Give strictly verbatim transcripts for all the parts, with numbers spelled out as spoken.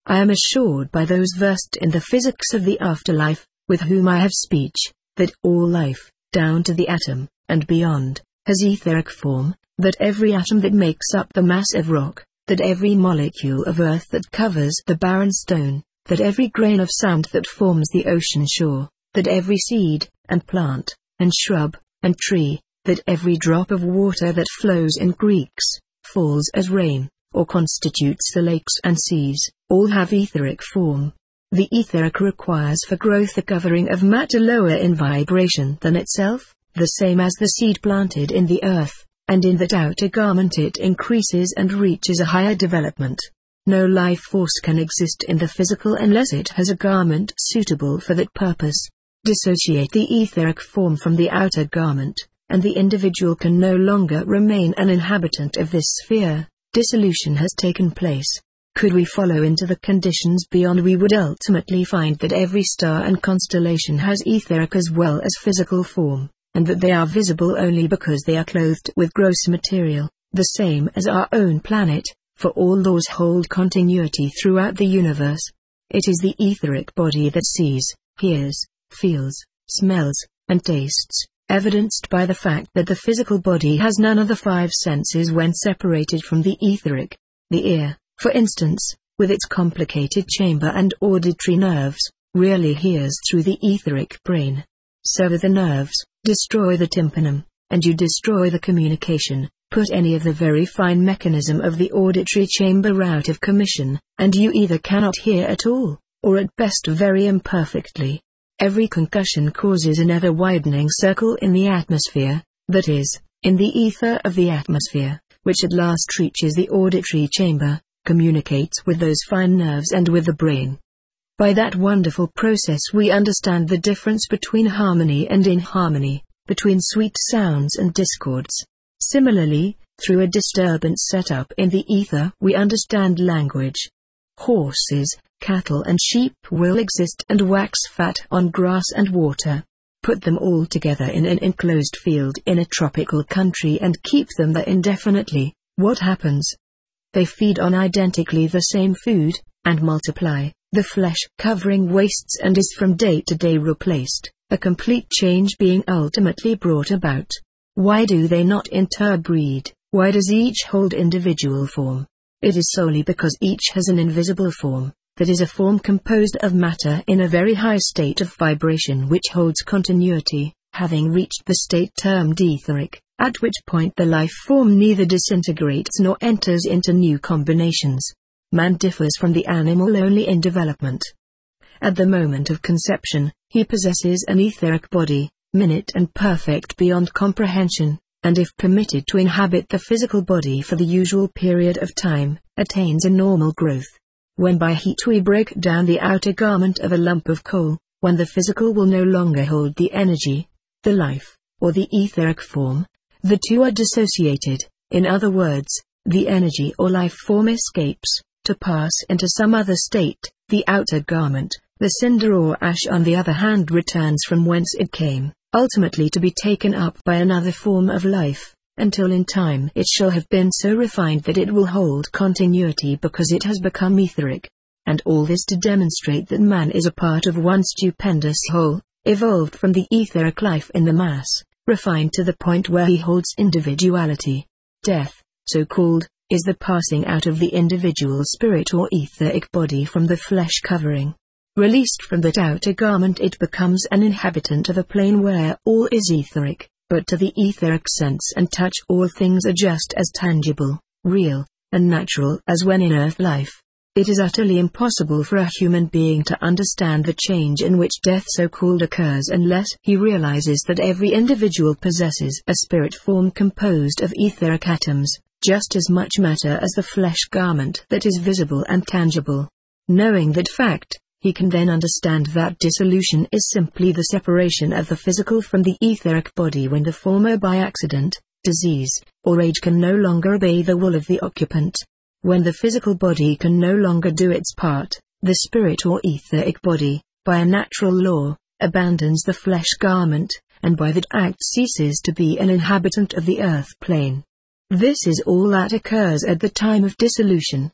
I am assured by those versed in the physics of the afterlife, with whom I have speech, that all life, down to the atom, and beyond, has etheric form, that every atom that makes up the mass of rock, that every molecule of earth that covers the barren stone, that every grain of sand that forms the ocean shore, that every seed, and plant, and shrub, and tree, that every drop of water that flows in creeks, falls as rain, or constitutes the lakes and seas, all have etheric form. The etheric requires for growth a covering of matter lower in vibration than itself, the same as the seed planted in the earth, and in that outer garment it increases and reaches a higher development. No life force can exist in the physical unless it has a garment suitable for that purpose. Dissociate the etheric form from the outer garment, and the individual can no longer remain an inhabitant of this sphere. Dissolution has taken place. Could we follow into the conditions beyond, we would ultimately find that every star and constellation has etheric as well as physical form, and that they are visible only because they are clothed with gross material, the same as our own planet, for all laws hold continuity throughout the universe. It is the etheric body that sees, hears, feels, smells, and tastes, evidenced by the fact that the physical body has none of the five senses when separated from the etheric. The ear, for instance, with its complicated chamber and auditory nerves, really hears through the etheric brain. Sever the nerves, destroy the tympanum, and you destroy the communication. Put any of the very fine mechanism of the auditory chamber out of commission, and you either cannot hear at all, or at best very imperfectly. Every concussion causes an ever-widening circle in the atmosphere, that is, in the ether of the atmosphere, which at last reaches the auditory chamber, communicates with those fine nerves and with the brain. By that wonderful process we understand the difference between harmony and inharmony, between sweet sounds and discords. Similarly, through a disturbance set up in the ether we understand language. Horses, cattle and sheep will exist and wax fat on grass and water. Put them all together in an enclosed field in a tropical country and keep them there indefinitely. What happens? They feed on identically the same food, and multiply. The flesh covering wastes and is from day to day replaced, a complete change being ultimately brought about. Why do they not interbreed? Why does each hold individual form? It is solely because each has an invisible form, that is a form composed of matter in a very high state of vibration which holds continuity, having reached the state termed etheric, at which point the life form neither disintegrates nor enters into new combinations. Man differs from the animal only in development. At the moment of conception, he possesses an etheric body, minute and perfect beyond comprehension, and if permitted to inhabit the physical body for the usual period of time, attains a normal growth. When by heat we break down the outer garment of a lump of coal, when the physical will no longer hold the energy, the life, or the etheric form, the two are dissociated. In other words, the energy or life form escapes, to pass into some other state. The outer garment, the cinder or ash on the other hand, returns from whence it came, ultimately to be taken up by another form of life, until in time it shall have been so refined that it will hold continuity because it has become etheric. And all this to demonstrate that man is a part of one stupendous whole, evolved from the etheric life in the mass, refined to the point where he holds individuality. Death, so called, is the passing out of the individual spirit or etheric body from the flesh covering. Released from that outer garment it becomes an inhabitant of a plane where all is etheric, but to the etheric sense and touch all things are just as tangible, real, and natural as when in earth life. It is utterly impossible for a human being to understand the change in which death so-called occurs unless he realizes that every individual possesses a spirit form composed of etheric atoms, just as much matter as the flesh garment that is visible and tangible. Knowing that fact, he can then understand that dissolution is simply the separation of the physical from the etheric body when the former by accident, disease, or age can no longer obey the will of the occupant. When the physical body can no longer do its part, the spirit or etheric body, by a natural law, abandons the flesh garment, and by that act ceases to be an inhabitant of the earth plane. This is all that occurs at the time of dissolution.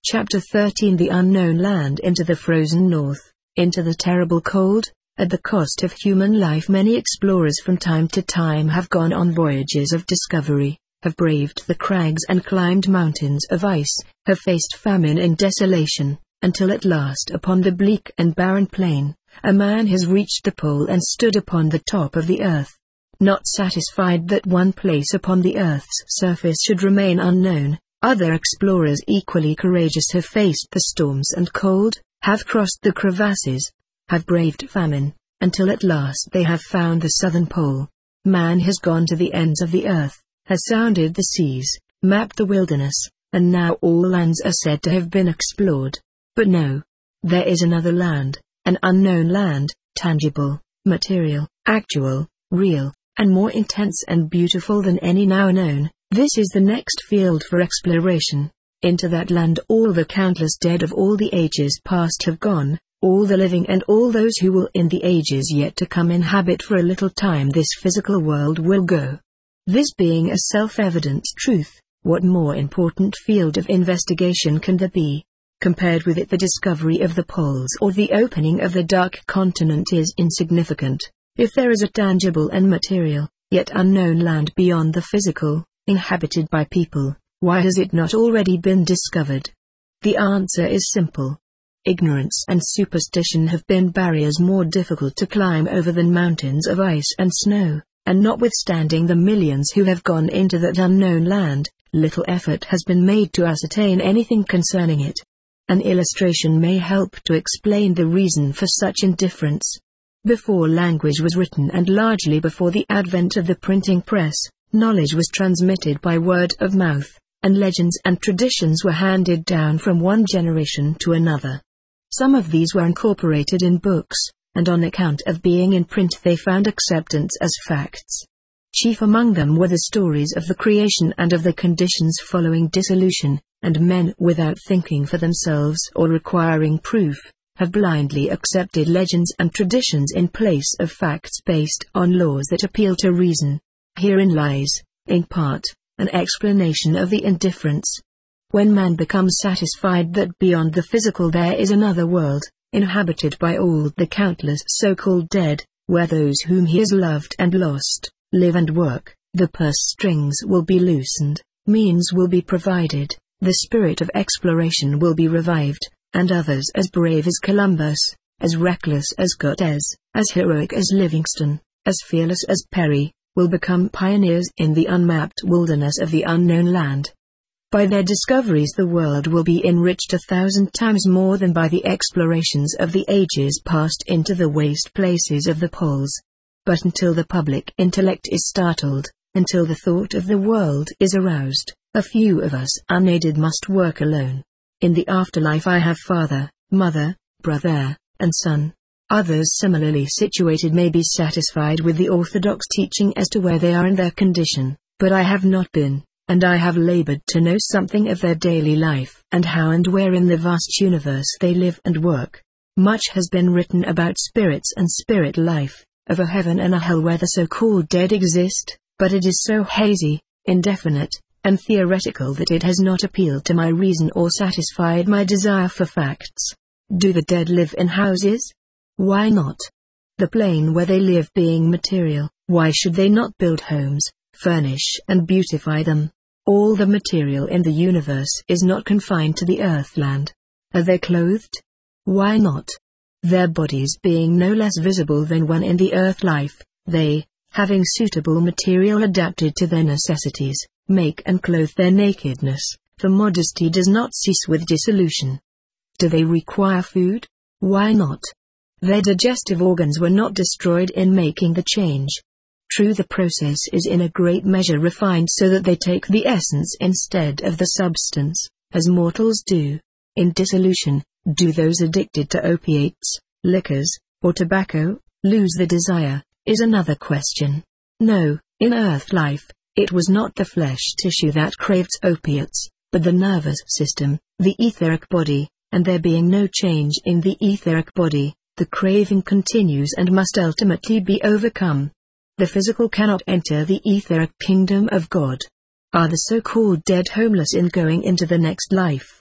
Chapter thirteen The Unknown Land. Into the frozen north, into the terrible cold. At the cost of human life, many explorers from time to time have gone on voyages of discovery, have braved the crags and climbed mountains of ice, have faced famine and desolation, until at last upon the bleak and barren plain, a man has reached the pole and stood upon the top of the earth. Not satisfied that one place upon the earth's surface should remain unknown, other explorers equally courageous have faced the storms and cold, have crossed the crevasses, have braved famine, until at last they have found the southern pole. Man has gone to the ends of the earth, has sounded the seas, mapped the wilderness, and now all lands are said to have been explored. But no. There is another land, an unknown land, tangible, material, actual, real, and more intense and beautiful than any now known. This is the next field for exploration. Into that land all the countless dead of all the ages past have gone, all the living and all those who will in the ages yet to come inhabit for a little time this physical world will go. This being a self-evident truth, what more important field of investigation can there be? Compared with it, the discovery of the poles or the opening of the dark continent is insignificant. If there is a tangible and material, yet unknown land beyond the physical, inhabited by people, why has it not already been discovered? The answer is simple. Ignorance and superstition have been barriers more difficult to climb over than mountains of ice and snow, and notwithstanding the millions who have gone into that unknown land, little effort has been made to ascertain anything concerning it. An illustration may help to explain the reason for such indifference. Before language was written and largely before the advent of the printing press, knowledge was transmitted by word of mouth, and legends and traditions were handed down from one generation to another. Some of these were incorporated in books, and on account of being in print they found acceptance as facts. Chief among them were the stories of the creation and of the conditions following dissolution, and men, without thinking for themselves or requiring proof, have blindly accepted legends and traditions in place of facts based on laws that appeal to reason. Herein lies, in part, an explanation of the indifference. When man becomes satisfied that beyond the physical there is another world, inhabited by all the countless so-called dead, where those whom he has loved and lost, live and work, the purse strings will be loosened, means will be provided, the spirit of exploration will be revived, and others as brave as Columbus, as reckless as Cortez, as heroic as Livingstone, as fearless as Perry, will become pioneers in the unmapped wilderness of the unknown land. By their discoveries the world will be enriched a thousand times more than by the explorations of the ages past into the waste places of the poles. But until the public intellect is startled, until the thought of the world is aroused, a few of us unaided must work alone. In the afterlife I have father, mother, brother, and son. Others similarly situated may be satisfied with the orthodox teaching as to where they are in their condition, but I have not been, and I have labored to know something of their daily life and how and where in the vast universe they live and work. Much has been written about spirits and spirit life, of a heaven and a hell where the so-called dead exist, but it is so hazy, indefinite, and theoretical that it has not appealed to my reason or satisfied my desire for facts. Do the dead live in houses? Why not? The plain where they live being material, why should they not build homes, furnish and beautify them? All the material in the universe is not confined to the earthland. Are they clothed? Why not? Their bodies being no less visible than one in the earth life, they, having suitable material adapted to their necessities, make and clothe their nakedness, for modesty does not cease with dissolution. Do they require food? Why not? Their digestive organs were not destroyed in making the change. True, the process is in a great measure refined so that they take the essence instead of the substance, as mortals do. In dissolution, do those addicted to opiates, liquors, or tobacco, lose the desire, is another question. No, in earth life, it was not the flesh tissue that craved opiates, but the nervous system, the etheric body, and there being no change in the etheric body, the craving continues and must ultimately be overcome. The physical cannot enter the etheric kingdom of God. Are the so-called dead homeless in going into the next life?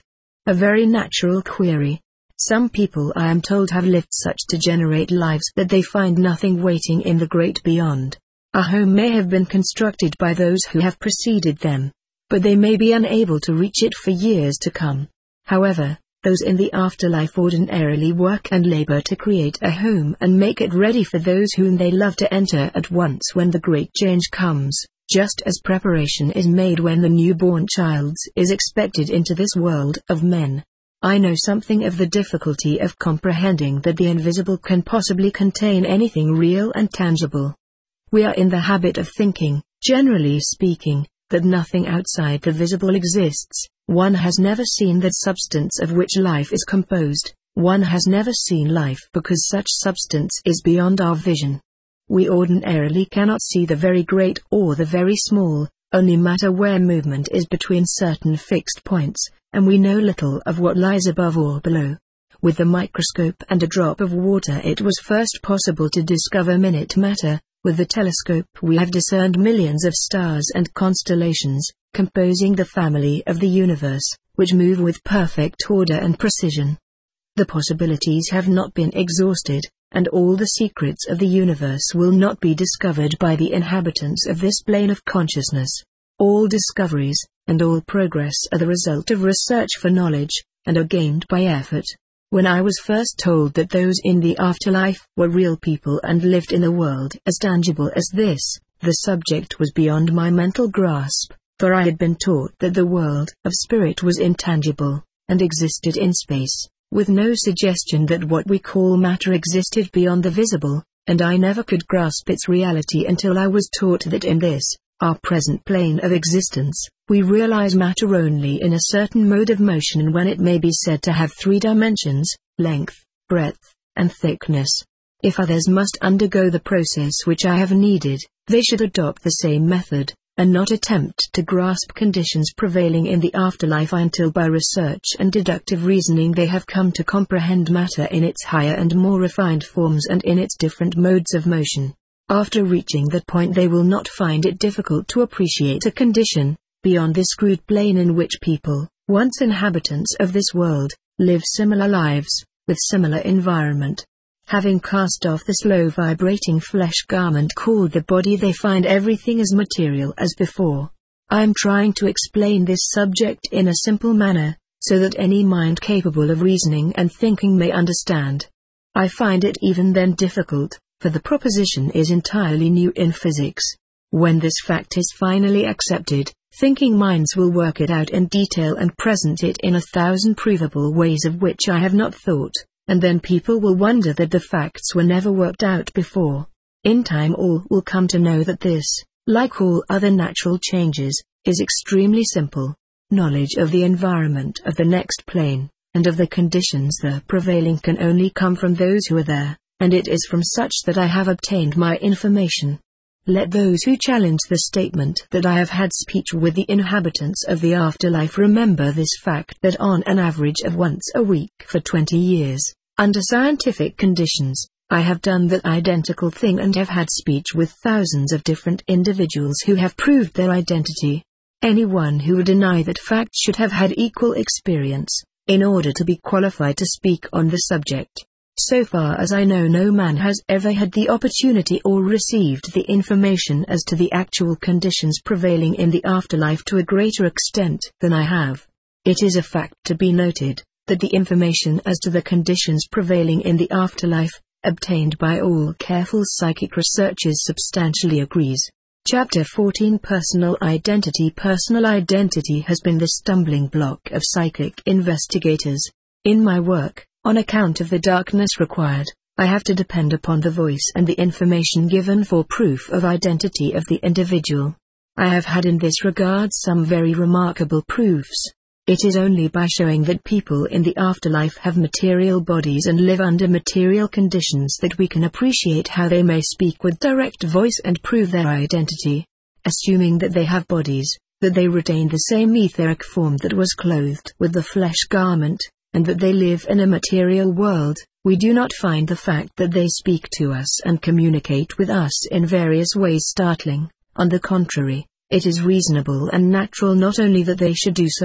A very natural query. Some people, I am told, have lived such degenerate lives that they find nothing waiting in the great beyond. A home may have been constructed by those who have preceded them, but they may be unable to reach it for years to come. However, those in the afterlife ordinarily work and labor to create a home and make it ready for those whom they love to enter at once when the great change comes, just as preparation is made when the newborn child is expected into this world of men. I know something of the difficulty of comprehending that the invisible can possibly contain anything real and tangible. We are in the habit of thinking, generally speaking, that nothing outside the visible exists. One has never seen that substance of which life is composed. One has never seen life because such substance is beyond our vision. We ordinarily cannot see the very great or the very small, only matter where movement is between certain fixed points, and we know little of what lies above or below. With the microscope and a drop of water it was first possible to discover minute matter. With the telescope we have discerned millions of stars and constellations, composing the family of the universe, which move with perfect order and precision. The possibilities have not been exhausted, and all the secrets of the universe will not be discovered by the inhabitants of this plane of consciousness. All discoveries, and all progress are the result of research for knowledge, and are gained by effort. When I was first told that those in the afterlife were real people and lived in a world as tangible as this, the subject was beyond my mental grasp, for I had been taught that the world of spirit was intangible, and existed in space, with no suggestion that what we call matter existed beyond the visible, and I never could grasp its reality until I was taught that in this, our present plane of existence, we realize matter only in a certain mode of motion, and when it may be said to have three dimensions, length, breadth, and thickness. If others must undergo the process which I have needed, they should adopt the same method, and not attempt to grasp conditions prevailing in the afterlife until by research and deductive reasoning they have come to comprehend matter in its higher and more refined forms and in its different modes of motion. After reaching that point they will not find it difficult to appreciate a condition beyond this crude plane in which people, once inhabitants of this world, live similar lives, with similar environment. Having cast off the slow vibrating flesh garment called the body, they find everything as material as before. I am trying to explain this subject in a simple manner, so that any mind capable of reasoning and thinking may understand. I find it even then difficult, for the proposition is entirely new in physics. When this fact is finally accepted, thinking minds will work it out in detail and present it in a thousand provable ways of which I have not thought, and then people will wonder that the facts were never worked out before. In time all will come to know that this, like all other natural changes, is extremely simple. Knowledge of the environment of the next plane, and of the conditions there prevailing, can only come from those who are there, and it is from such that I have obtained my information. Let those who challenge the statement that I have had speech with the inhabitants of the afterlife remember this fact, that on an average of once a week for twenty years, under scientific conditions, I have done that identical thing and have had speech with thousands of different individuals who have proved their identity. Anyone who would deny that fact should have had equal experience, in order to be qualified to speak on the subject. So far as I know, no man has ever had the opportunity or received the information as to the actual conditions prevailing in the afterlife to a greater extent than I have. It is a fact to be noted, that the information as to the conditions prevailing in the afterlife, obtained by all careful psychic researchers, substantially agrees. Chapter fourteen Personal Identity. Personal identity has been the stumbling block of psychic investigators. In my work, on account of the darkness required, I have to depend upon the voice and the information given for proof of identity of the individual. I have had in this regard some very remarkable proofs. It is only by showing that people in the afterlife have material bodies and live under material conditions that we can appreciate how they may speak with direct voice and prove their identity. Assuming that they have bodies, that they retain the same etheric form that was clothed with the flesh garment, and that they live in a material world, we do not find the fact that they speak to us and communicate with us in various ways startling. On the contrary, it is reasonable and natural not only that they should do so,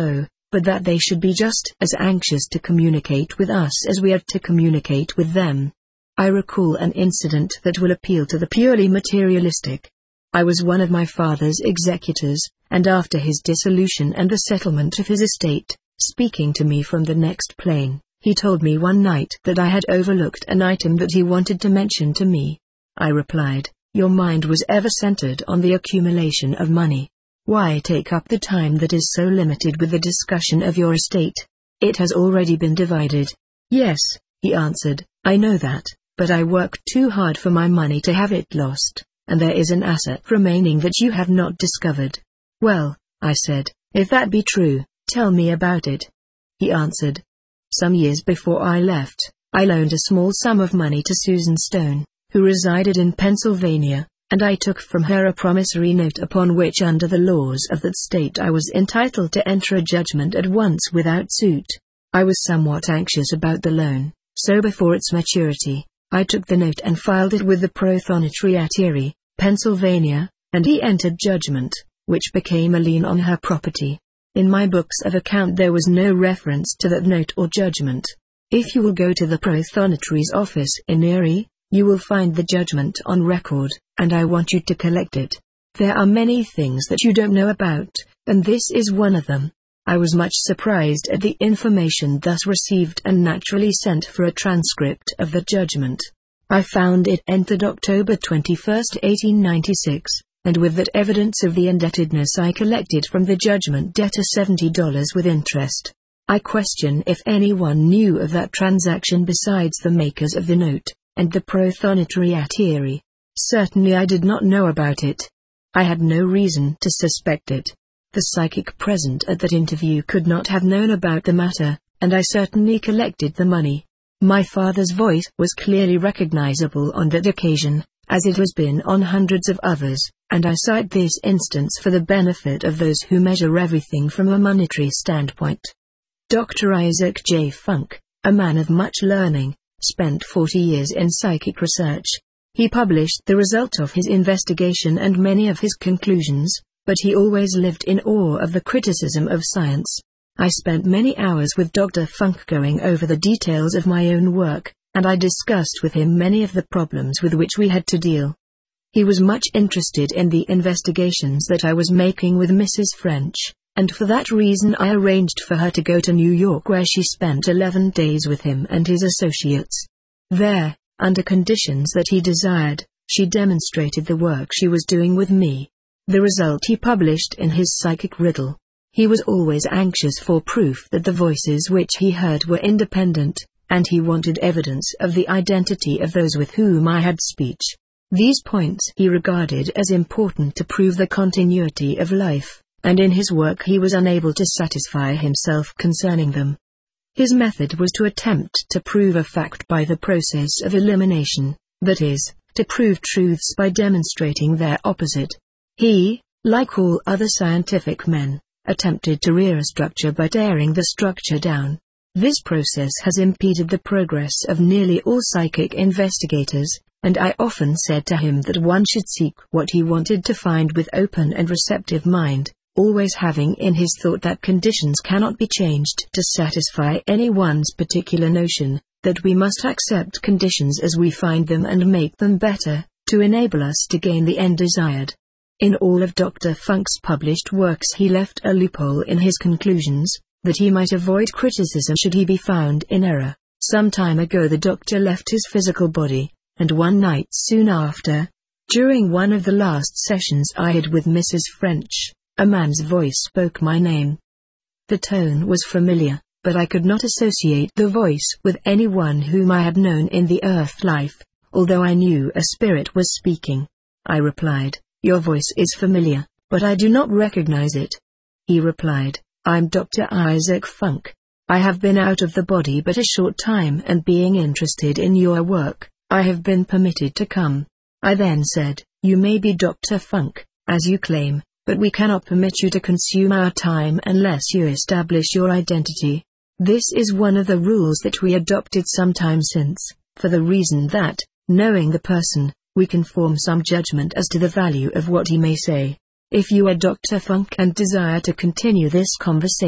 but that they should be just as anxious to communicate with us as we are to communicate with them. I recall an incident that will appeal to the purely materialistic. I was one of my father's executors, and after his dissolution and the settlement of his estate, speaking to me from the next plane, he told me one night that I had overlooked an item that he wanted to mention to me. I replied, "Your mind was ever centered on the accumulation of money. Why take up the time that is so limited with the discussion of your estate? It has already been divided." "Yes," he answered, "I know that, but I worked too hard for my money to have it lost, and there is an asset remaining that you have not discovered." "Well," I said, "if that be true, tell me about it." He answered, "Some years before I left, I loaned a small sum of money to Susan Stone, who resided in Pennsylvania, and I took from her a promissory note upon which under the laws of that state I was entitled to enter a judgment at once without suit. I was somewhat anxious about the loan, so before its maturity, I took the note and filed it with the Prothonotary at Erie, Pennsylvania, and he entered judgment, which became a lien on her property. In my books of account there was no reference to that note or judgment. If you will go to the Prothonotary's office in Erie, you will find the judgment on record, and I want you to collect it. There are many things that you don't know about, and this is one of them." I was much surprised at the information thus received and naturally sent for a transcript of the judgment. I found it entered October twenty-first, eighteen ninety-six, and with that evidence of the indebtedness I collected from the judgment debtor seventy dollars with interest. I question if anyone knew of that transaction besides the makers of the note, and the Prothonotary at Erie. Certainly I did not know about it. I had no reason to suspect it. The psychic present at that interview could not have known about the matter, and I certainly collected the money. My father's voice was clearly recognizable on that occasion, as it has been on hundreds of others, and I cite this instance for the benefit of those who measure everything from a monetary standpoint. Doctor Isaac J. Funk, a man of much learning, spent forty years in psychic research. He published the result of his investigation and many of his conclusions, but he always lived in awe of the criticism of science. I spent many hours with Doctor Funk going over the details of my own work, and I discussed with him many of the problems with which we had to deal. He was much interested in the investigations that I was making with Missus French, and for that reason I arranged for her to go to New York, where she spent eleven days with him and his associates. There, under conditions that he desired, she demonstrated the work she was doing with me. The result he published in his Psychic Riddle. He was always anxious for proof that the voices which he heard were independent, and he wanted evidence of the identity of those with whom I had speech. These points he regarded as important to prove the continuity of life, and in his work he was unable to satisfy himself concerning them. His method was to attempt to prove a fact by the process of elimination, that is, to prove truths by demonstrating their opposite. He, like all other scientific men, attempted to rear a structure by tearing the structure down. This process has impeded the progress of nearly all psychic investigators, and I often said to him that one should seek what he wanted to find with open and receptive mind, always having in his thought that conditions cannot be changed to satisfy any one's particular notion, that we must accept conditions as we find them and make them better, to enable us to gain the end desired. In all of Doctor Funk's published works he left a loophole in his conclusions, that he might avoid criticism should he be found in error. Some time ago the doctor left his physical body, and one night soon after, during one of the last sessions I had with Missus French, a man's voice spoke my name. The tone was familiar, but I could not associate the voice with anyone whom I had known in the earth life, although I knew a spirit was speaking. I replied, "Your voice is familiar, but I do not recognize it." He replied, "I'm Doctor Isaac Funk. I have been out of the body but a short time, and being interested in your work, I have been permitted to come." I then said, "You may be Doctor Funk, as you claim, but we cannot permit you to consume our time unless you establish your identity. This is one of the rules that we adopted some time since, for the reason that, knowing the person, we can form some judgment as to the value of what he may say. If you are Doctor Funk and desire to continue this conversation,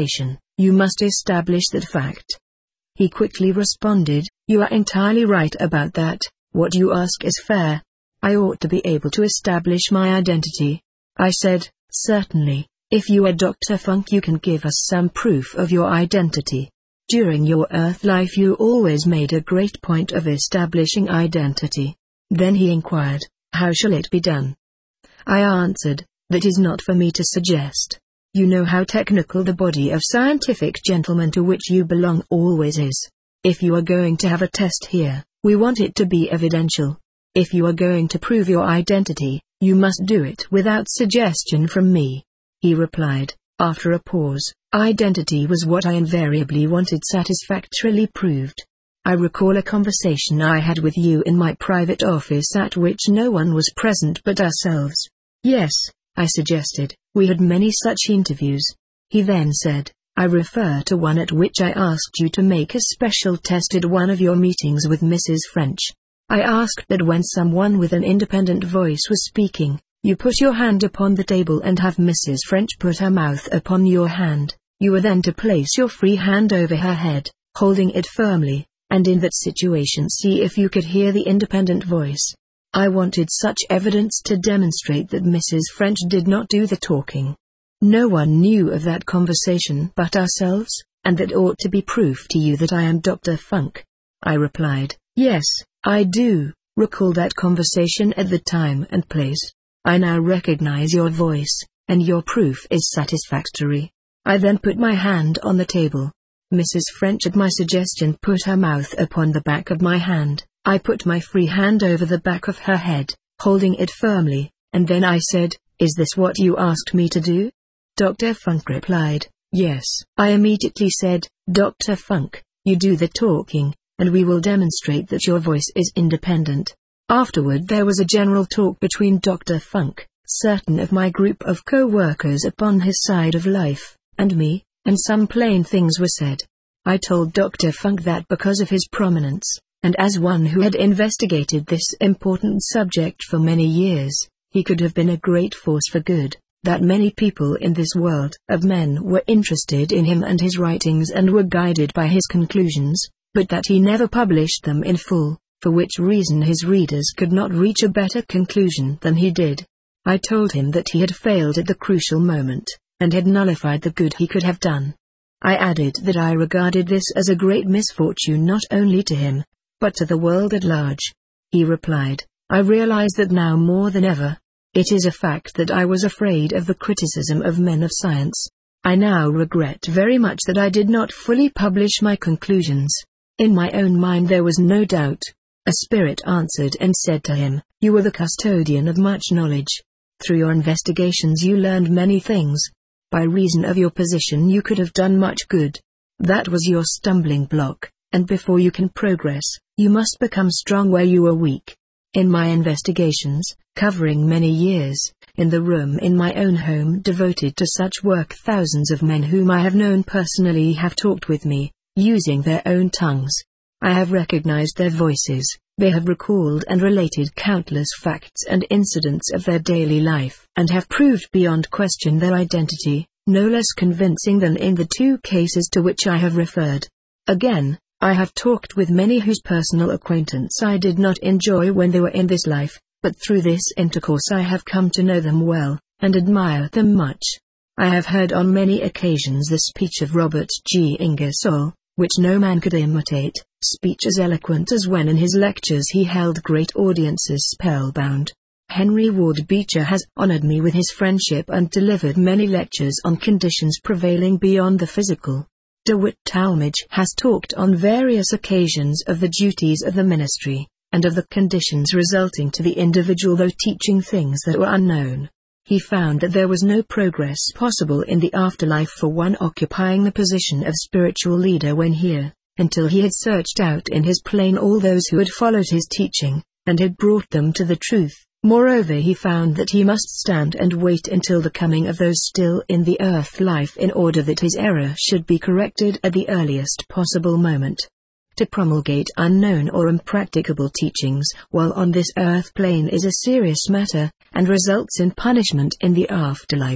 You must establish that fact. He quickly responded, "You are entirely right about that. What you ask is fair. I ought to be able to establish my identity." I said, "Certainly, if you are Doctor Funk, you can give us some proof of your identity. During your Earth life you always made a great point of establishing identity." Then he inquired, "How shall it be done?" I answered, "That is not for me to suggest. You know how technical the body of scientific gentlemen to which you belong always is. If you are going to have a test here, we want it to be evidential. If you are going to prove your identity, you must do it without suggestion from me." He replied, after a pause, "Identity was what I invariably wanted satisfactorily proved. I recall a conversation I had with you in my private office at which no one was present but ourselves." "Yes," I suggested, "we had many such interviews." He then said, "I refer to one at which I asked you to make a special test at one of your meetings with Missus French. I asked that when someone with an independent voice was speaking, you put your hand upon the table and have Missus French put her mouth upon your hand. You were then to place your free hand over her head, holding it firmly, and in that situation see if you could hear the independent voice. I wanted such evidence to demonstrate that Missus French did not do the talking. No one knew of that conversation but ourselves, and that ought to be proof to you that I am Doctor Funk." I replied, "Yes, I do recall that conversation at the time and place. I now recognize your voice, and your proof is satisfactory." I then put my hand on the table. Missus French at my suggestion put her mouth upon the back of my hand. I put my free hand over the back of her head, holding it firmly, and then I said, "Is this what you asked me to do?" Doctor Funk replied, "Yes." I immediately said, "Doctor Funk, you do the talking, and we will demonstrate that your voice is independent." Afterward there was a general talk between Doctor Funk, certain of my group of co-workers upon his side of life, and me, and some plain things were said. I told Doctor Funk that because of his prominence, and as one who had investigated this important subject for many years, he could have been a great force for good, that many people in this world of men were interested in him and his writings and were guided by his conclusions, but that he never published them in full, for which reason his readers could not reach a better conclusion than he did. I told him that he had failed at the crucial moment, and had nullified the good he could have done. I added that I regarded this as a great misfortune not only to him, but to the world at large. He replied, "I realize that now more than ever. It is a fact that I was afraid of the criticism of men of science. I now regret very much that I did not fully publish my conclusions. In my own mind there was no doubt." A spirit answered and said to him, "You were the custodian of much knowledge. Through your investigations you learned many things. By reason of your position you could have done much good. That was your stumbling block, and before you can progress, you must become strong where you were weak. In my investigations, covering many years, in the room in my own home devoted to such work, thousands of men whom I have known personally have talked with me, using their own tongues. I have recognized their voices, they have recalled and related countless facts and incidents of their daily life, and have proved beyond question their identity, no less convincing than in the two cases to which I have referred. Again, I have talked with many whose personal acquaintance I did not enjoy when they were in this life, but through this intercourse I have come to know them well, and admire them much. I have heard on many occasions the speech of Robert G. Ingersoll, which no man could imitate, speech as eloquent as when in his lectures he held great audiences spellbound. Henry Ward Beecher has honored me with his friendship and delivered many lectures on conditions prevailing beyond the physical. DeWitt Talmage has talked on various occasions of the duties of the ministry, and of the conditions resulting to the individual though teaching things that were unknown. He found that there was no progress possible in the afterlife for one occupying the position of spiritual leader when here, until he had searched out in his plane all those who had followed his teaching, and had brought them to the truth. Moreover, he found that he must stand and wait until the coming of those still in the earth life in order that his error should be corrected at the earliest possible moment. To promulgate unknown or impracticable teachings while on this earth plane is a serious matter, and results in punishment in the afterlife.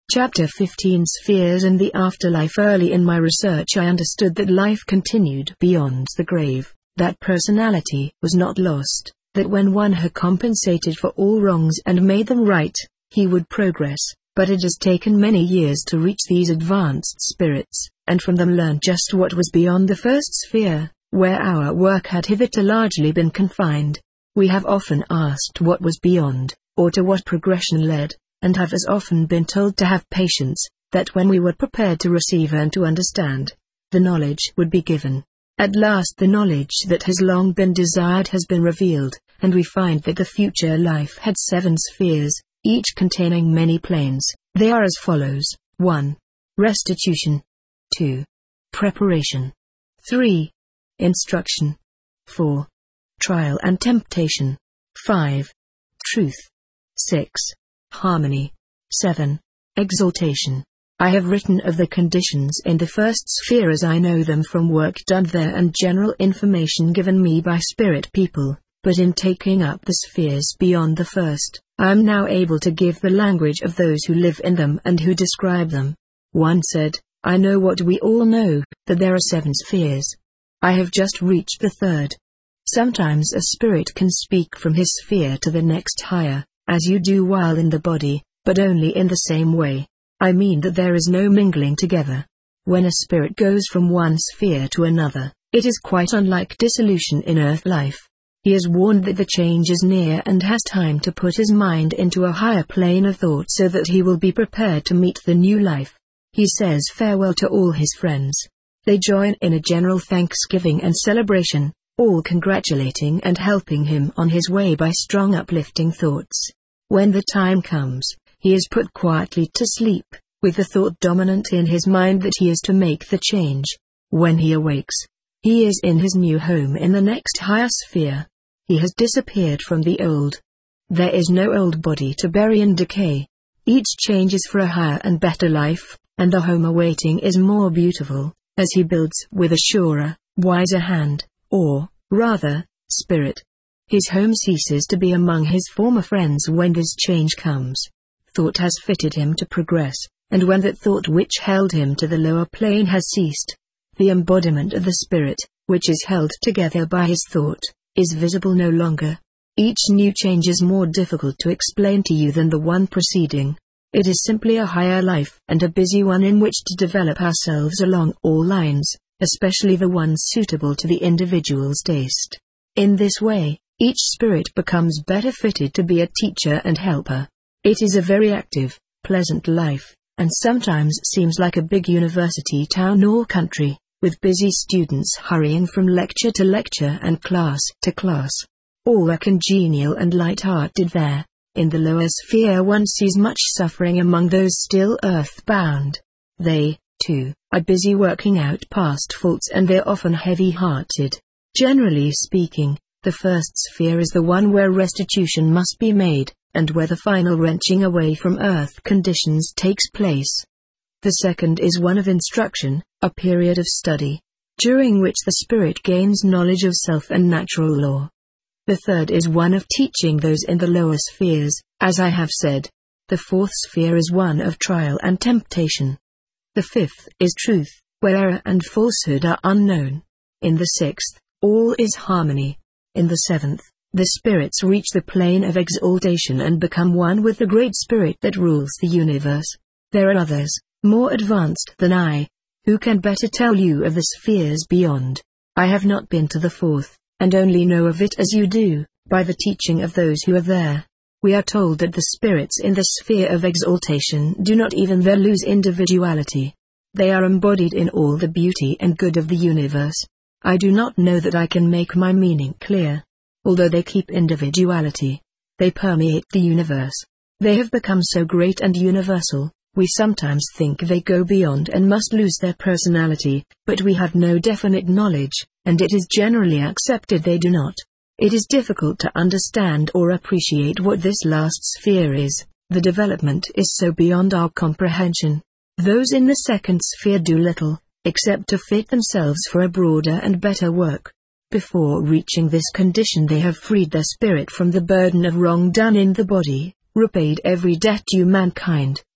Chapter fifteen Spheres in the Afterlife. Early in my research I understood that life continued beyond the grave, that personality was not lost, that when one had compensated for all wrongs and made them right, he would progress, but it has taken many years to reach these advanced spirits, and from them learn just what was beyond the first sphere, where our work had hitherto largely been confined. We have often asked what was beyond, or to what progression led, and have as often been told to have patience, that when we were prepared to receive and to understand, the knowledge would be given. At last the knowledge that has long been desired has been revealed, and we find that the future life had seven spheres, each containing many planes. They are as follows: one. Restitution. two. Preparation. three. Instruction. four. Trial and temptation. five. Truth. six. Harmony. seven. Exaltation. I have written of the conditions in the first sphere as I know them from work done there and general information given me by spirit people, but in taking up the spheres beyond the first, I am now able to give the language of those who live in them and who describe them. One said, I know what we all know, that there are seven spheres. I have just reached the third. Sometimes a spirit can speak from his sphere to the next higher, as you do while in the body, but only in the same way. I mean that there is no mingling together. When a spirit goes from one sphere to another, it is quite unlike dissolution in earth life. He is warned that the change is near and has time to put his mind into a higher plane of thought so that he will be prepared to meet the new life. He says farewell to all his friends. They join in a general thanksgiving and celebration, all congratulating and helping him on his way by strong uplifting thoughts. When the time comes, he is put quietly to sleep, with the thought dominant in his mind that he is to make the change. When he awakes, he is in his new home in the next higher sphere. He has disappeared from the old. There is no old body to bury in decay. Each change is for a higher and better life, and the home awaiting is more beautiful, as he builds with a surer, wiser hand, or, rather, spirit. His home ceases to be among his former friends when this change comes. Thought has fitted him to progress, and when that thought which held him to the lower plane has ceased, the embodiment of the spirit, which is held together by his thought, is visible no longer. Each new change is more difficult to explain to you than the one preceding. It is simply a higher life and a busy one in which to develop ourselves along all lines, especially the ones suitable to the individual's taste. In this way, each spirit becomes better fitted to be a teacher and helper. It is a very active, pleasant life, and sometimes seems like a big university town or country, with busy students hurrying from lecture to lecture and class to class. All are congenial and light-hearted there. In the lower sphere one sees much suffering among those still earth-bound. They, too, are busy working out past faults and they're often heavy-hearted. Generally speaking, the first sphere is the one where restitution must be made, and where the final wrenching away from earth conditions takes place. The second is one of instruction, a period of study, during which the spirit gains knowledge of self and natural law. The third is one of teaching those in the lower spheres, as I have said. The fourth sphere is one of trial and temptation. The fifth is truth, where error and falsehood are unknown. In the sixth, all is harmony. In the seventh, the spirits reach the plane of exaltation and become one with the great spirit that rules the universe. There are others, more advanced than I, who can better tell you of the spheres beyond. I have not been to the fourth, and only know of it as you do, by the teaching of those who are there. We are told that the spirits in the sphere of exaltation do not even there lose individuality. They are embodied in all the beauty and good of the universe. I do not know that I can make my meaning clear. Although they keep individuality, they permeate the universe. They have become so great and universal, we sometimes think they go beyond and must lose their personality, but we have no definite knowledge, and it is generally accepted they do not. It is difficult to understand or appreciate what this last sphere is. The development is so beyond our comprehension. Those in the second sphere do little, except to fit themselves for a broader and better work. Before reaching this condition they have freed their spirit from the burden of wrong done in the body, repaid every debt due mankind,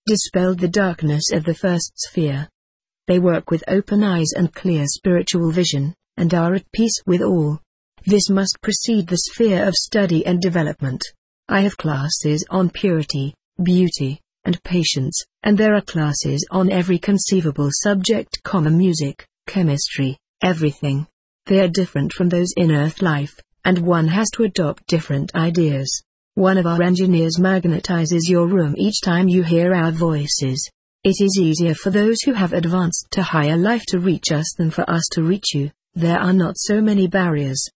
dispelled the darkness of the first sphere. They work with open eyes and clear spiritual vision, and are at peace with all. This must precede the sphere of study and development. I have classes on purity, beauty, and patience, and there are classes on every conceivable subject, music, chemistry, everything. They are different from those in Earth life, and one has to adopt different ideas. One of our engineers magnetizes your room each time you hear our voices. It is easier for those who have advanced to higher life to reach us than for us to reach you. There are not so many barriers.